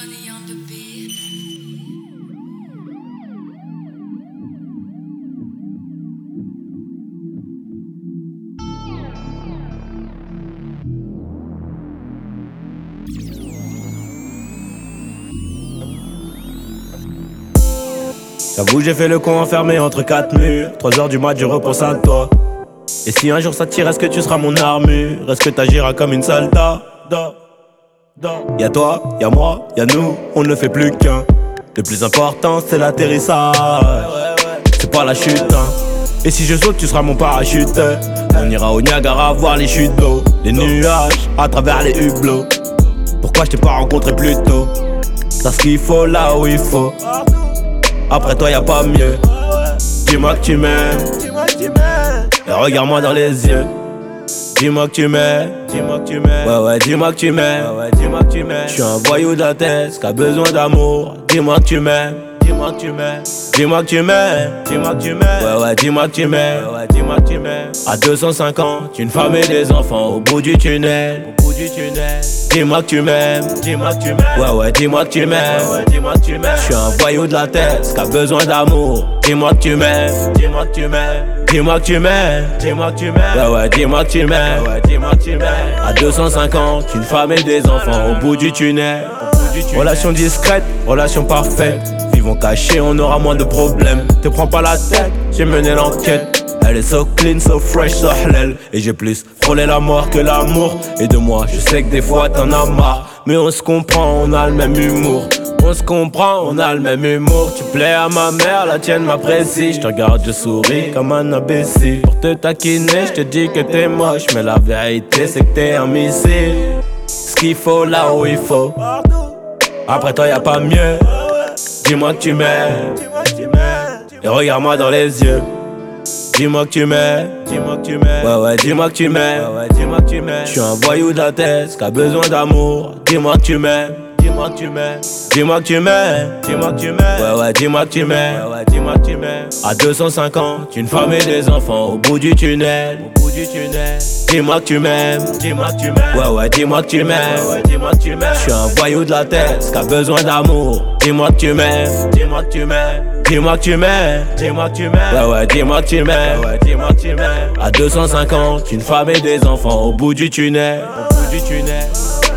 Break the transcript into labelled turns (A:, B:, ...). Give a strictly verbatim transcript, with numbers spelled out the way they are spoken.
A: Money on the beat.
B: J'avoue j'ai fait le con enfermé entre quatre murs. Trois heures du mat je repense à toi. Et si un jour ça tire, est-ce que tu seras mon armure? Est-ce que t'agiras comme une soldat? Y'a toi, y'a moi, y'a nous, on ne fait plus qu'un. Le plus important c'est l'atterrissage, c'est pas la chute hein. Et si je saute tu seras mon parachute. On ira au Niagara voir les chutes d'eau, les nuages à travers les hublots. Pourquoi je t'ai pas rencontré plus tôt? T'as ce qu'il faut là où il faut. Après toi y'a pas mieux. Dis-moi que tu m'aimes, et regarde-moi dans les yeux. Dis-moi que tu m'aimes, dis-moi que tu m'aimes. Ouais ouais, dis-moi que tu m'aimes, ouais ouais, dis-moi que tu m'aimes. J'suis un voyou de la tête qui a besoin d'amour. Dis-moi que tu m'aimes, dis-moi que tu m'aimes. Dis-moi que tu m'aimes, dis-moi que tu m'aimes. Ouais ouais, dis-moi que tu m'aimes, ouais ouais, dis-moi que tu m'aimes. À deux cent cinquante, une femme et des enfants au bout du tunnel, au bout du tunnel. Dis-moi que tu m'aimes, dis-moi que tu m'aimes. Ouais ouais, dis-moi que tu m'aimes, ouais ouais, dis-moi que tu m'aimes. J'suis un voyou de la tête qui a besoin d'amour. Dis-moi que tu m'aimes, dis-moi que tu m'aimes. Dis-moi que tu m'aimes, dis-moi que tu m'aimes. Ouais ouais, dis-moi que tu m'aimes, ouais ouais, dis-moi que tu m'aimes. À deux cent cinquante, une femme et des enfants au bout du tunnel. Relation discrète, relation parfaite. Vivons cachés, on aura moins de problèmes. Te prends pas la tête, j'ai mené l'enquête. Elle est so clean, so fresh, so halal. Et j'ai plus frôlé la mort que l'amour. Et de moi, je sais que des fois t'en as marre. Mais on se comprend, on a le même humour. On se comprend, on a le même humour. Tu plais à ma mère, la tienne m'apprécie. Je te regarde, je souris comme un imbécile. Pour te taquiner, je te dis que t'es moche. Mais la vérité c'est que t'es un missile. Ce qu'il faut là où il faut. Après toi y'a pas mieux. Dis-moi que tu m'aimes, et regarde-moi dans les yeux. Dis-moi que tu m'aimes, dis-moi que tu m'aimes. Ouais ouais, dis-moi que tu m'aimes, ouais ouais, dis-moi que tu m'aimes. J'suis un voyou de la tête qui a besoin d'amour. Dis-moi que tu m'aimes, dis-moi que tu m'aimes. Dis-moi que tu m'aimes, dis-moi que tu m'aimes. Ouais ouais, dis-moi que tu m'aimes, ouais ouais, dis-moi que tu m'aimes. À deux cent cinquante, une femme et des enfants au bout du tunnel, au bout du tunnel. Dis-moi que tu m'aimes, dis-moi que tu m'aimes. Ouais ouais, dis-moi que tu m'aimes, ouais ouais, dis-moi que tu m'aimes. J'suis un voyou de la tête qui a besoin d'amour. Dis-moi que tu m'aimes, dis-moi que tu m'aimes. Dis-moi que tu m'aimes, dis-moi que tu m'aimes. Ouais ouais, dis-moi que tu m'aimes, ouais ouais, dis-moi que tu m'aimes. À deux cent cinquante, une femme et des enfants au bout du tunnel, au bout du tunnel.